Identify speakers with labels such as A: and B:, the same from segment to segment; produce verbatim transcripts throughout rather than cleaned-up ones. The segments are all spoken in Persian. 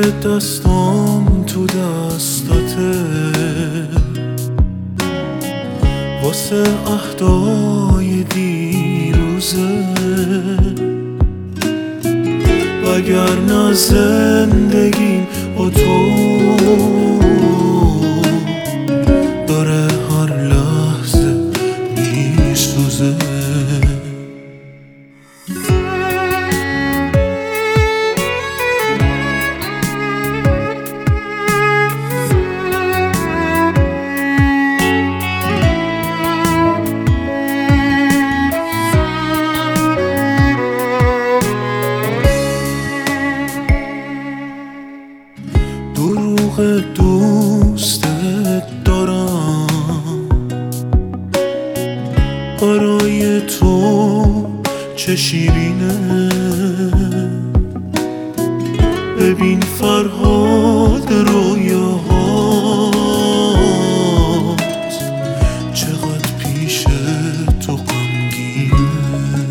A: دستام تو دستاته واسه عهدای دیروزه، وگرنه زندگیم با تو داره هر لحظه میسوزه. دروغ دوستت دارم برای تو چه شیرینه، ببین فرهاد رویاهات چقدر پیش تو غمگینه.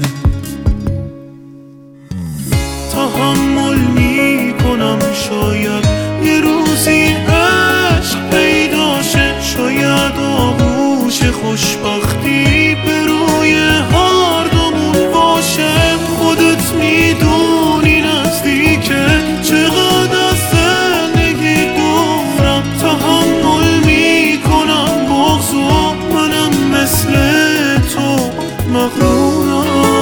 A: تحمل میکنم شاید یه روزی عشق پیدا شه، شاید آغوش خوشبختی به روی هر دومون باشه. خودت میدونی نزدیکه چقدر از زندگی دورم، تحمل میکنم بغضو، منم مثل تو مغرورم.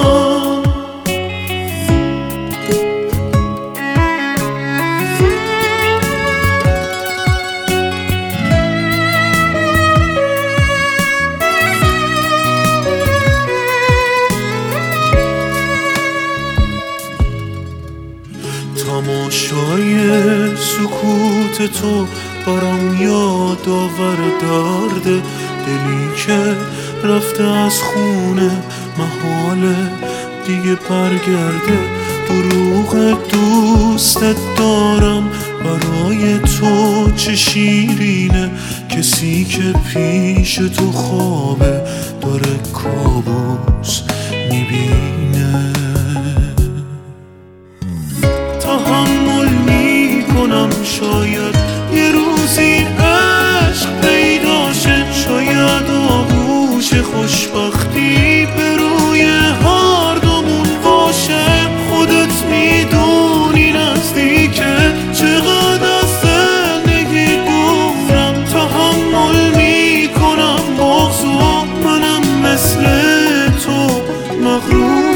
A: تماشای سکوت تو برام یادآور درد دلی که رفته از خونه، محاله دیگه برگرده. دروغ دوستت دارم برای تو چه شیرینه، کسی که پیش تو خوابه داره کابوس میبینه. تحمل میکنم شاید یه روزی عشق پیدا شه، شاید آغوش خوشبختی به روی هر دومون باشه. خودت میدونی نزدیکه چقدر از زندگی دورم، تحمل میکنم بغضو، منم مثل تو مغرور.